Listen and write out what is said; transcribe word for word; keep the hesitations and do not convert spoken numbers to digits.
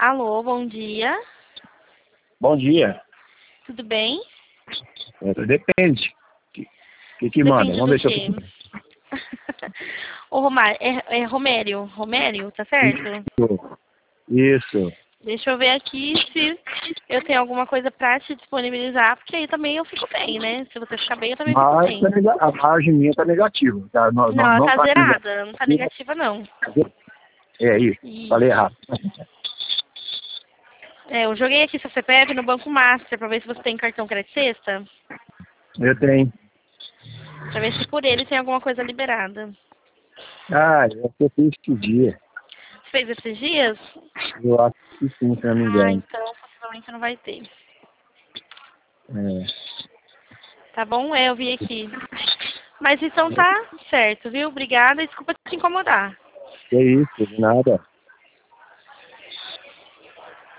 Alô, bom dia. Bom dia. Tudo bem? É, depende. O que, que, que manda? Depende Vamos do ver se quê? eu... Ô, Romário, é, é Romério. Romério, tá certo? Isso. Isso. Deixa eu ver aqui se eu tenho alguma coisa pra te disponibilizar, porque aí também eu fico bem, né? Se você ficar bem, eu também fico Mas bem. tá nega- a margem minha tá negativa. Tá? Não, Não, não, ela não tá tá zerada, não tá negativa. negativa, não. É isso. Falei Isso. errado. É, eu joguei aqui seu C P F no Banco Master pra ver se você tem cartão crédito sexta, Eu tenho. pra ver se por ele tem alguma coisa liberada. Ah, eu fiz esse dia. Você fez esses dias? Eu acho que sim, se não me Ah, engano. então possivelmente não vai ter. É. Tá bom? É, eu vi aqui. Mas então tá certo, viu? Obrigada. Desculpa te incomodar. É isso, de nada.